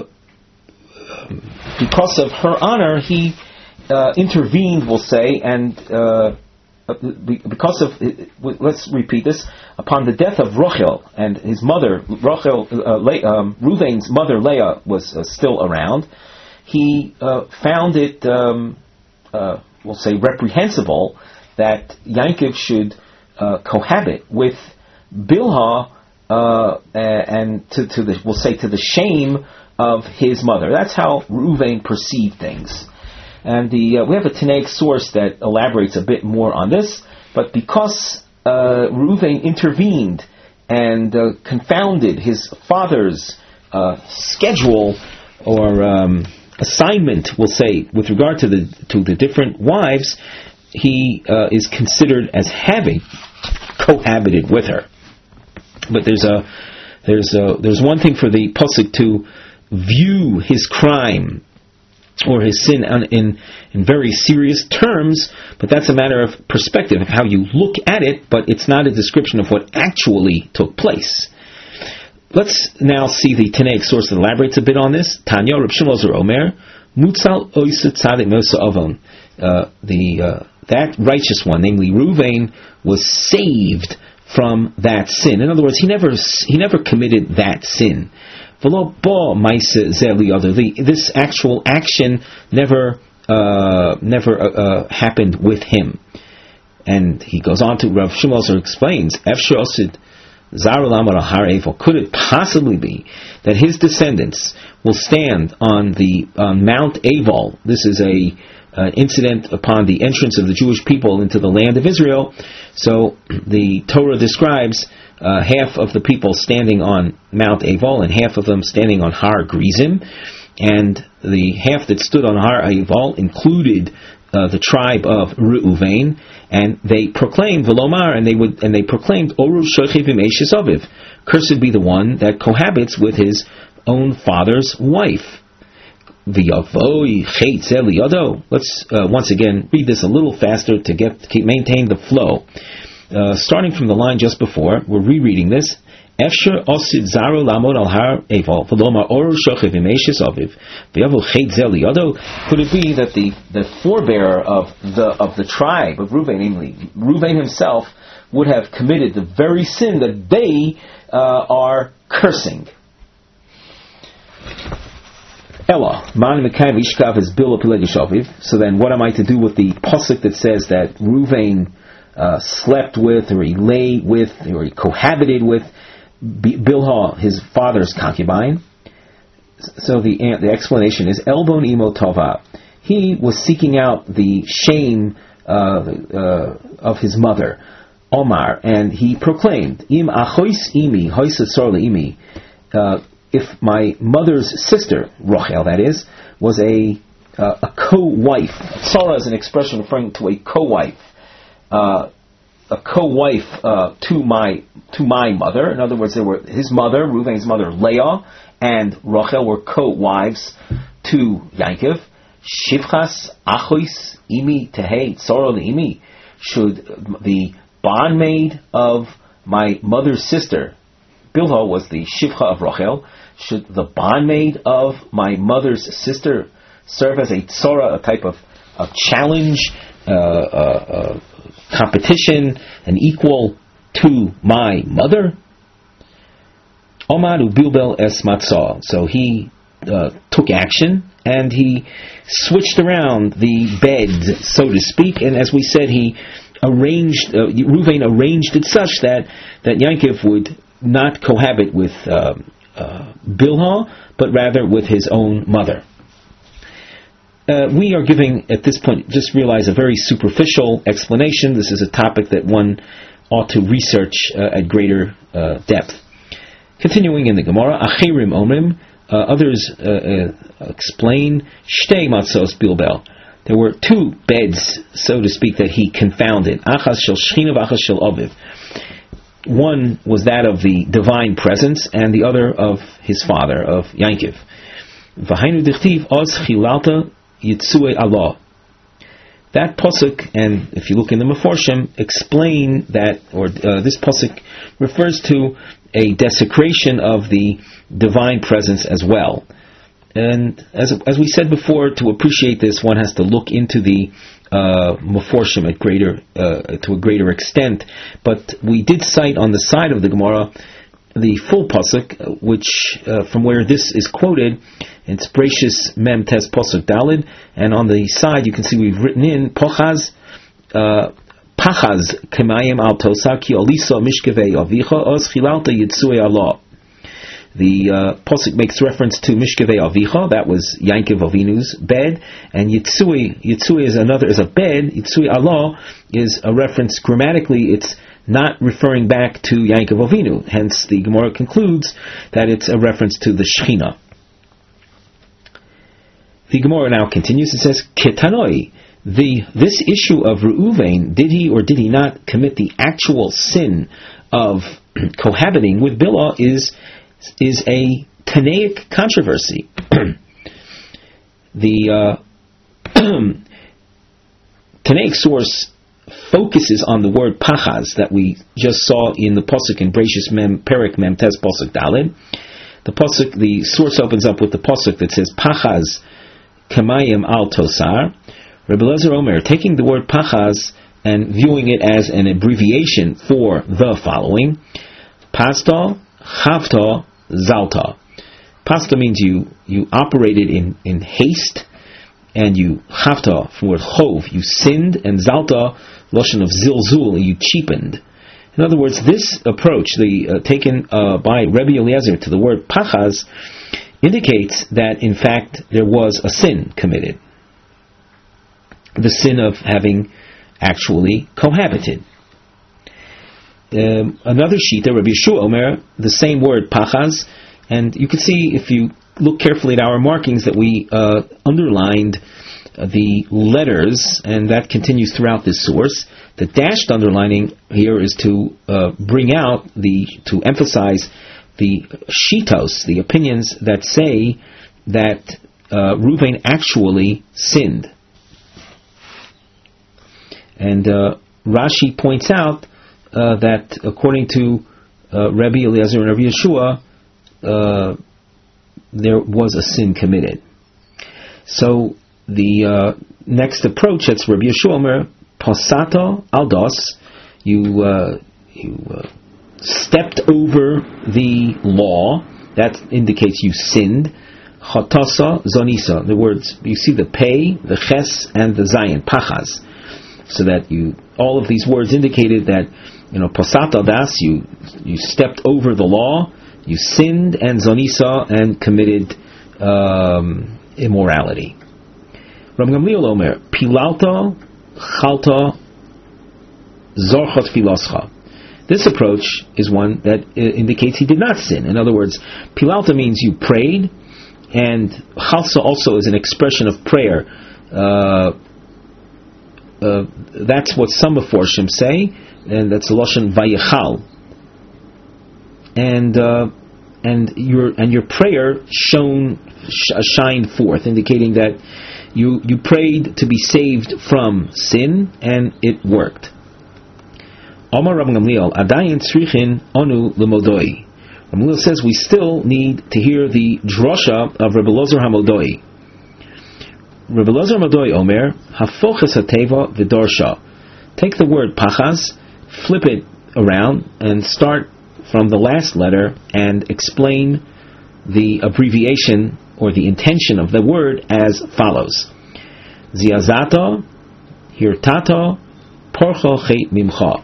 because of her honor, he intervened, we'll say, and because of, let's repeat this, upon the death of Rachel, and his mother, Reuven's mother Leah was still around, he found it, we'll say, reprehensible that Yaakov should cohabit with Bilhah, and we'll say to the shame of his mother. That's how Reuven perceived things. And we have a Tanaic source that elaborates a bit more on this, but because Reuven intervened and confounded his father's schedule or assignment, we'll say, with regard to the different wives, he is considered as having cohabited with her. But there's one thing for the pasuk to view his crime or his sin in very serious terms, but that's a matter of perspective, of how you look at it, but it's not a description of what actually took place. Let's now see the Tanaic source that elaborates a bit on this. Tanya, Reb Shimon Ozer Omer, Mutzal Oisa Tzadik Mosa Avon. That righteous one, namely Reuven, was saved from that sin. In other words, he never committed that sin. This actual action never happened with him. And he goes on to, Rav Shimon explains, could it possibly be that his descendants will stand on Mount Aval? This is an incident upon the entrance of the Jewish people into the land of Israel. So the Torah describes half of the people standing on Mount Aval and half of them standing on Har Gerizim, and the half that stood on Har Aval included the tribe of Reuven, and they proclaimed Velomar, and they proclaimed Oru Shochiv Imeshes Aviv, cursed be the one that cohabits with his own father's wife. Let's once again read this a little faster to maintain the flow. Starting from the line just before, we're rereading this. Could it be that the forebearer of the tribe of Reuven, namely Reuven himself, would have committed the very sin that they are cursing? Ella, man mekayim ishkav is bilo pilegishaviv. So then, what am I to do with the pasuk that says that Reuven slept with, or he lay with, or he cohabited with Bilhah, his father's concubine? So the explanation is Elbon imo tova. He was seeking out the shame of his mother, Omar, and he proclaimed, Im achois imi hoisatzor leimi. If my mother's sister, Rachel, that is, was a co-wife. Tzara is an expression referring to a co-wife. A co-wife to my mother. In other words, there were his mother, Reuven's mother, Leah, and Rachel were co-wives to Yaakov. Shivchas achois imi tehei tzara leimi. Should the bondmaid of my mother's sister, Bilhah was the shivcha of Rachel, should the bondmaid of my mother's sister serve as a tzora, a type of challenge, competition, an equal to my mother? Omar ubilbel es matzah. So he took action and he switched around the bed, so to speak, and as we said, he Reuven arranged it such that Yaakov would not cohabit with Bilhah, but rather with his own mother. We are giving, at this point, just realize, a very superficial explanation. This is a topic that one ought to research at greater depth. Continuing in the Gemara, Achirim Omrim, others explain, Shtei Matzos Bilbel. There were two beds, so to speak, that he confounded. Achas shel Shechina, Achas shel Aviv. One was that of the divine presence, and the other of his father, of Yaakov. V'hainu dichtiv oz chilalta yitzue Allah. That pasuk, and if you look in the Meforshim, explain that, or this pasuk refers to a desecration of the divine presence as well. And as we said before, to appreciate this, one has to look into the Meforshim at to a greater extent. But we did cite on the side of the Gemara the full pasuk, which from where this is quoted, it's Bereshis Mem Tes Pasuk Dalid, and on the side you can see we've written in Pachaz Kemayim Al Tosa Ki Olisa Mishkevei Avicha Oz Chilalta Yitzui Allah. The pasuk makes reference to Mishkevei Avicha, that was Yaakov Avinu's bed, and Yitzui is a bed. Yitzui Allah is a reference grammatically. It's not referring back to Yaakov Avinu. Hence, the Gemara concludes that it's a reference to the Shechina. The Gemara now continues. It says, Ketanoi, this issue of Reuven, did he or did he not commit the actual sin of cohabiting with Bilhah, is a Tanaic controversy. The Tanaic source focuses on the word pachaz that we just saw in the pasuk in Bereshis Mem Perek Mem Tes Pasuk Daled. The source opens up with the pasuk that says pachaz kamayim al tosar. Rebbe Eliezer Omer, taking the word pachaz and viewing it as an abbreviation for the following: pasta, chavta, zalta. Pasta means you operated in haste, and you chavta from word chov, you sinned, and zalta, lashon of zilzul, you cheapened. In other words, this approach, taken by Rebbe Eliezer to the word pachaz, indicates that in fact there was a sin committed, the sin of having actually cohabited. Another shita, Rabbi Yeshua Omer, the same word pachaz, and you can see if you look carefully at our markings that we underlined the letters, and that continues throughout this source. The dashed underlining here is to to emphasize the shitos, the opinions that say that Reuven actually sinned. And Rashi points out that according to Rabbi Eliezer and Rabbi Yeshua, there was a sin committed. So the next approach, that's Rabbi Yeshua Omer, pasato aldos, you stepped over the law, that indicates you sinned. Chatasa zonisa, the words, you see the pei, the ches, and the zayin, pachaz. So that all of these words indicated that, pasato das, you stepped over the law, you sinned, and zonisa, and committed immorality. Rabbi Gamliel Omer, pilalta, chalta, zorchot filoscha. This approach is one that indicates he did not sin. In other words, pilalta means you prayed, and chalsa also is an expression of prayer. That's what some Meforshim say, and that's the lashon vayechal. And your prayer shined forth, indicating that you prayed to be saved from sin, and it worked. Omar Rabbi Gamliel, Adayin Tzrichin Onu Lemodoi. Rabbi Gamliel says we still need to hear the drasha of Rabbi Elazar HaModoi. Rabbi Elazar HaModoi Omer, Hafoches HaTeva V'Dorsha. Take the word pachaz, flip it around, and start from the last letter and explain the abbreviation or the intention of the word as follows: Ziazata, Hirtata, Parcha chet mimcha.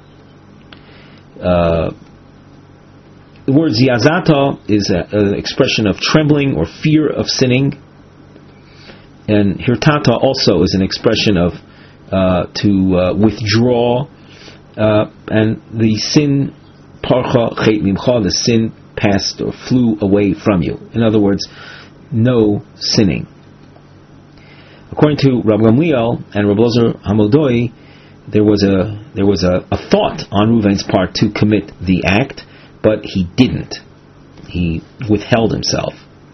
The word ziazata is an expression of trembling or fear of sinning, and hirtata also is an expression of to withdraw, and the sin parcha chet mimcha, the sin passed or flew away from you. In other words, no sinning. According to Rabbi Gamliel and Rabbi Elazar Hamoldoi, there was a thought on Reuven's part to commit the act, but he didn't. He withheld himself.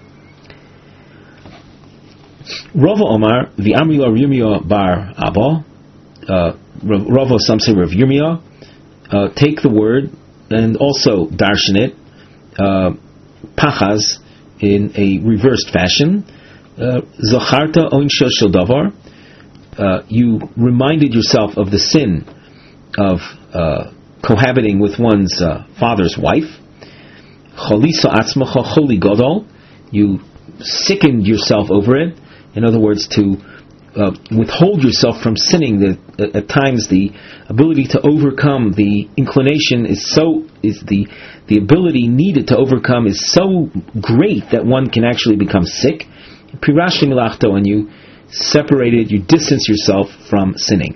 Rava Omar, v'amri lo Yirmiyah bar Abba, Rava, some say Rav Yirmiyah, take the word and also darshan it, pachaz, in a reversed fashion. Zacharta oin shel davar, you reminded yourself of the sin of cohabiting with one's father's wife. Cholisa atzmacha choli gadol, you sickened yourself over it. In other words, to withhold yourself from sinning. That at times the ability to overcome the inclination is the ability needed to overcome is so great that one can actually become sick. Pirashli milachto, and you separated, you distance yourself from sinning.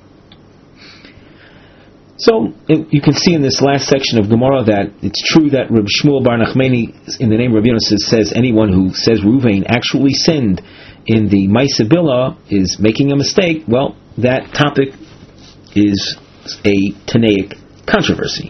So you can see in this last section of Gemara that it's true that Reb Shmuel bar Nachmani, in the name of Rabbi Yonasan, says anyone who says Reuven actually sinned in the Maaseh Bilah is making a mistake. Well, that topic is a Tanaic controversy.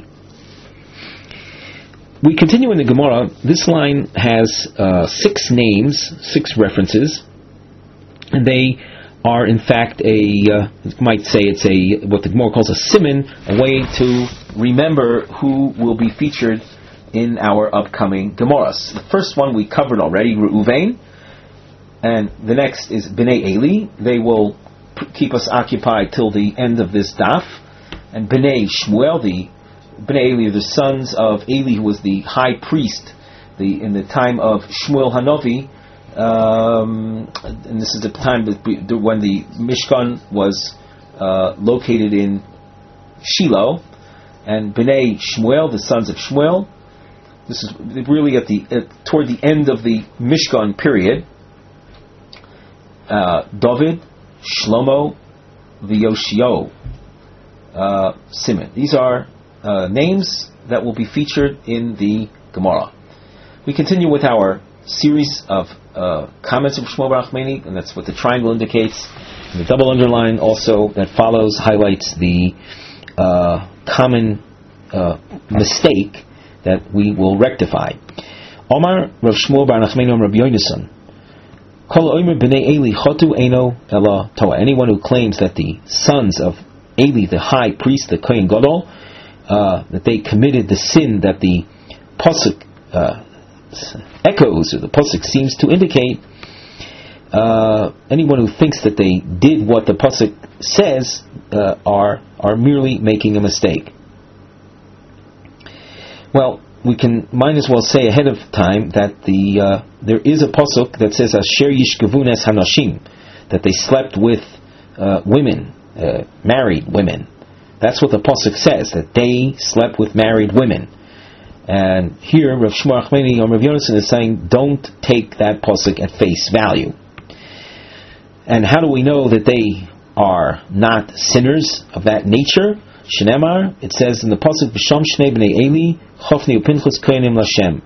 We continue in the Gemara. This line has 6 names, 6 references, and they are in fact you might say it's what the Gemara calls a siman, a way to remember who will be featured in our upcoming Gemaras. The first one we covered already, Reuven, and the next is Bnei Eli. They will keep us occupied till the end of this daf. And Bnei Shmuel, the Bnei Eli are the sons of Eli, who was the high priest in the time of Shmuel Hanavi. And this is the time when the Mishkan was located in Shiloh. And Bnei Shmuel, the sons of Shmuel. This is really toward the end of the Mishkan period. David, Shlomo, V'Yoshio, Simon. These are names that will be featured in the Gemara. We continue with our series of comments of Shmuel bar Nachmani, and that's what the triangle indicates. And the double underline also that follows highlights the common mistake that we will rectify. Omar Rav Shmuel bar Nachmani Rabbi Yonasan. Anyone who claims that the sons of Eli, the high priest, the Kohen Gadol, that they committed the sin that the pasuk echoes, or the pasuk seems to indicate, anyone who thinks that they did what the pasuk says are merely making a mistake. Well, we might as well say ahead of time that there is a pasuk that says Asher Yishkavunes Hanashim, that they slept with women, married women. That's what the pasuk says, that they slept with married women. And here Rav Shmuel Achmeni or Rav Yonasan is saying, don't take that pasuk at face value. And how do we know that they are not sinners of that nature? Shenemar, it says in the pasuk, V'sham shnei bnei Eli, Chofni uPinchas kohenim Lashem.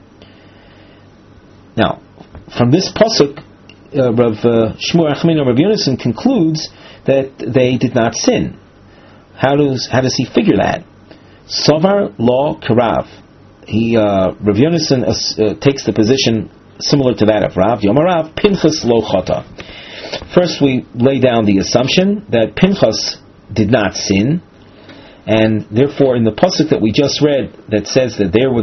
Now, from this pasuk, Rav Shmuel Achmeni or Rav Yonasan concludes that they did not sin. How does he figure that? Sovar lo karav. Rav Yonasan takes the position similar to that of Rav. Yomarav Pinchas lo chata. First, we lay down the assumption that Pinchas did not sin, and therefore, in the pasuk that we just read, that says that they were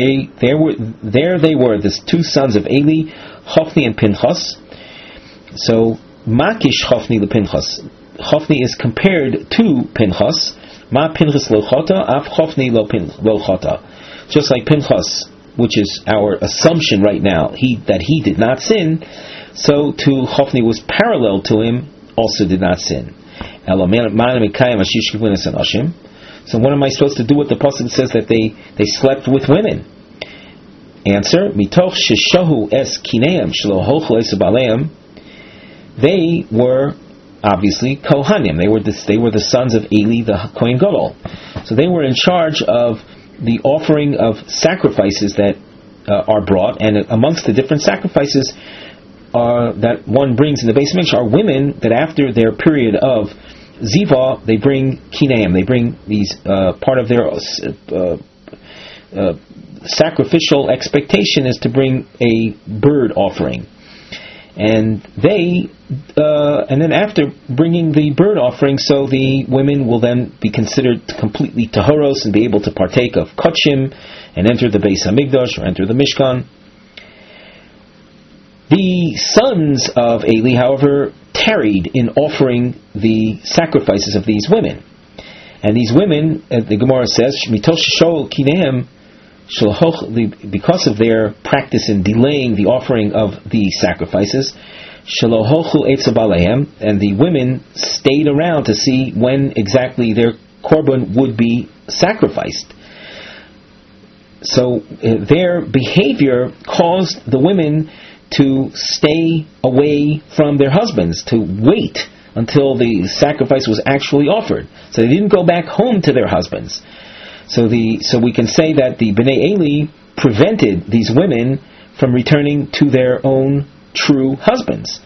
the 2 sons of Eli, Chofni and Pinchas. So Makish Chofni le Pinchas. Chofni is compared to Pinchas. Ma Pinchas lo chata, af Chofni lo chata. Just like Pinchas, which is our assumption right now, that he did not sin, so too Chofni was parallel to him, also did not sin. So what am I supposed to do with the pasuk that says that they slept with women? Answer: Mitoch sheshahu es kineim shelo holchu es baleim. They were obviously Kohanim. They were the sons of Eli the Kohen Gadol. So they were in charge of the offering of sacrifices that are brought, and amongst the different sacrifices that one brings in the Beis Hamikdash are women that after their period of Ziva, they bring Kineim. They bring these part of their sacrificial expectation is to bring a bird offering. And then after bringing the bird offering, so the women will then be considered completely tahoros and be able to partake of kachim and enter the Beis Hamikdash or enter the Mishkan. The sons of Eli, however, tarried in offering the sacrifices of these women. And these women, the Gemara says, because of their practice in delaying the offering of the sacrifices, and the women stayed around to see when exactly their korban would be sacrificed. So their behavior caused the women to stay away from their husbands, to wait until the sacrifice was actually offered. So they didn't go back home to their husbands. So we can say that the Bnei Eli prevented these women from returning to their own true husbands.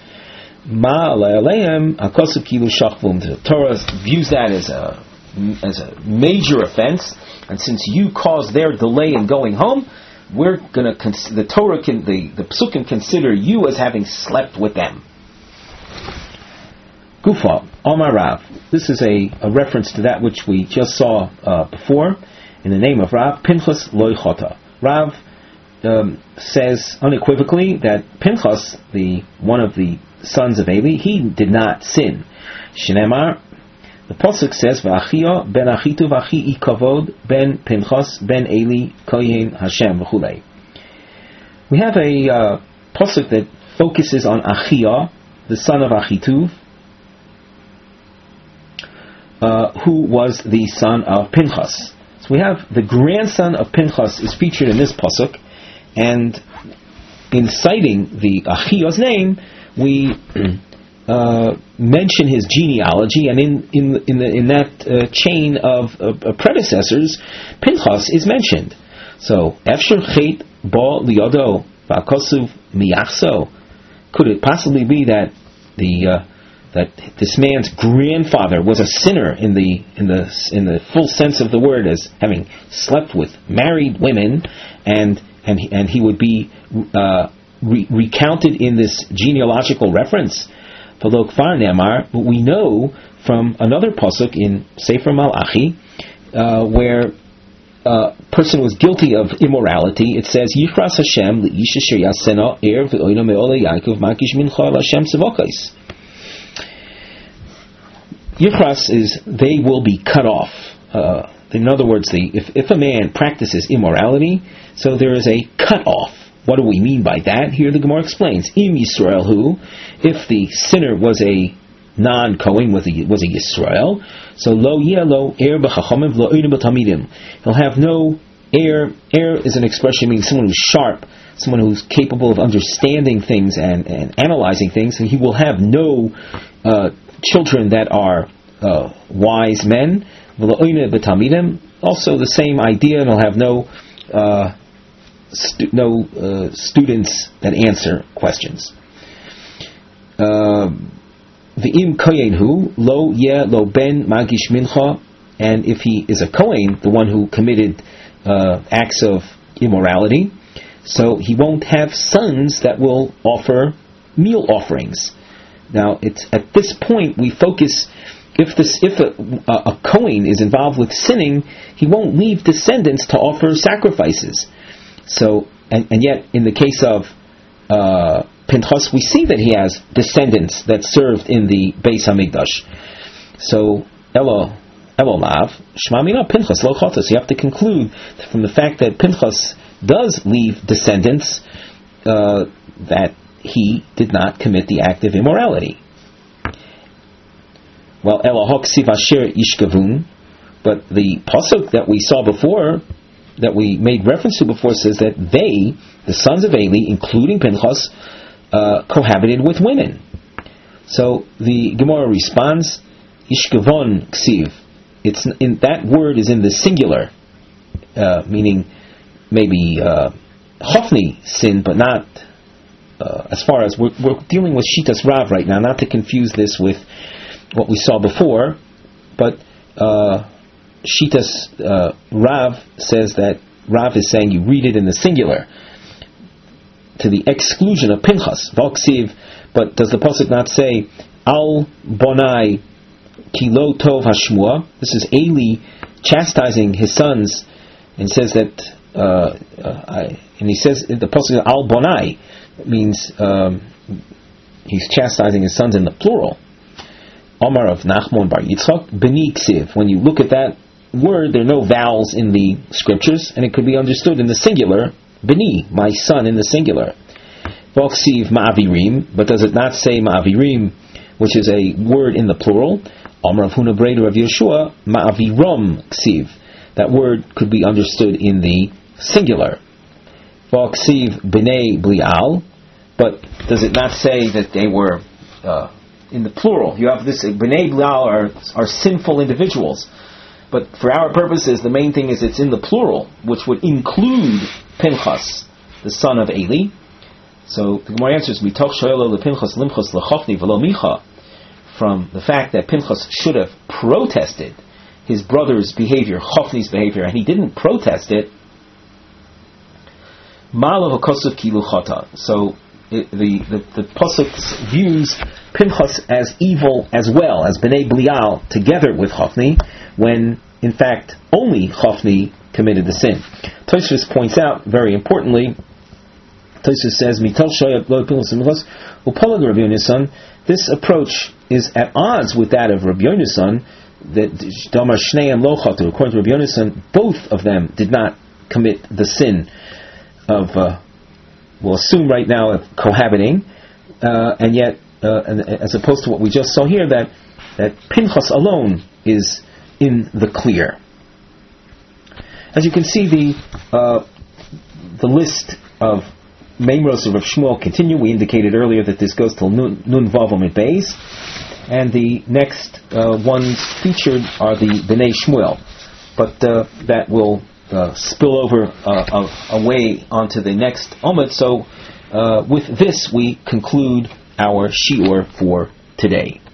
The Torah views that as a major offense, and since you caused their delay in going home, we're going to the Torah the Psukim consider you as having slept with them. Gufa Omar Rav. This is a reference to that which we just saw before. In the name of Rav, Pinchas Loi Chota. Rav says unequivocally that Pinchas, one of the sons of Eli, he did not sin. Shneimar, the pasuk says, "V'achio ben achitu v'achi ikavod ben Pinchas ben Eli kohen Hashem v'chulei." We have a pasuk that focuses on Achia, the son of Achituv, who was the son of Pinchas. So we have the grandson of Pinchas is featured in this pasuk, and in citing the Achia's name, we mention his genealogy, and in that chain of predecessors, Pinchas is mentioned. So, Efshir Chet Ba Liyodo Va'Kosuv Miyachso. Could it possibly be that that this man's grandfather was a sinner in the full sense of the word, as having slept with married women, and he would be recounted in this genealogical reference? But we know from another pasuk in Sefer Malachi where a person was guilty of immorality. It says, "Yichras Hashem le'ish asher yasena er v'oino me'olei Yaakov makish mincha l'Hashem tzavokos." Yichras is they will be cut off. In other words, if a man practices immorality, so there is a cut off. What do we mean by that? Here the Gemara explains: Im Yisrael hu, if the sinner was a non-Kohen, was a Yisrael, so lo lo er b'chachamim lo oinu b'talmidim. He'll have no air. Air is an expression meaning someone who's sharp, someone who's capable of understanding things and analyzing things, and he will have no children that are wise men. Also the same idea, and he'll have no students that answer questions. V'im koyenhu lo yeh lo ben magish mincha, and if he is a kohen, the one who committed acts of immorality, so he won't have sons that will offer meal offerings. Now, it's at this point we focus. If a kohen is involved with sinning, he won't leave descendants to offer sacrifices. So, and yet in the case of Pinchas, we see that he has descendants that served in the Beis Hamikdash. So, Elolav, Shmamina Pinchas lo chotos. You have to conclude from the fact that Pinchas does leave descendants that he did not commit the act of immorality. well, Elohok Siv Asher Ishkavun, but the pasuk that we saw before, that we made reference to before, says that they, the sons of Eli, including Pinchas, cohabited with women. So the Gemara responds, Ishkavon Ksiv. It's in that word is in the singular, meaning maybe Hofni sin, but not as far as we're dealing with Shitas Rav right now. Not to confuse this with what we saw before, but Shitas Rav says that Rav is saying you read it in the singular to the exclusion of Pinchas. V'oksiv, but does the pasuk not say Al Bonai Kilo Tov Hashmua? This is Eli chastising his sons, and says that, and he says the pasuk Al Bonai means he's chastising his sons in the plural. Omar of Nachmon Bar Yitzchak Beni Ksiv. When you look at that word, there are no vowels in the scriptures, and it could be understood in the singular. Beni, my son, in the singular. V'oksiv Ma'avirim, but does it not say Ma'avirim, which is a word in the plural? Omar of Huna Breder of Yeshua Ma'avirom Ksiv. That word could be understood in the singular. V'oksiv B'nei Blial, but does it not say that they were in the plural? You have this B'nei Blial are sinful individuals, but for our purposes, the main thing is it's in the plural, which would include Pinchas, the son of Eli. So the Gemara answers, Mitoch shoyelo lePinchas limchos lechofni v'lo micha, from the fact that Pinchas should have protested his brother's behavior, Chofni's behavior, and he didn't protest it. Ma'alav hakosuf kilu chata. So the pasuk views Pinchas as evil as well as Bnei Blial together with Chofni, when in fact only Chofni committed the sin. Tosfos points out very importantly. Tosfos says, this approach is at odds with that of Rabbi Yonasan, that Damar Shneim Lo Chatu. According to Rabbi Yonasan, both of them did not commit the sin of, we'll assume right now, of cohabiting, and yet, as opposed to what we just saw here, that Pinchas alone is in the clear. As you can see, the list of Meimros of Rav Shmuel continue. We indicated earlier that this goes till Nun Vav Amid Beis, and the next ones featured are the Bnei Shmuel, but that will spill over away onto the next Amid. So with this we conclude our shiur for today.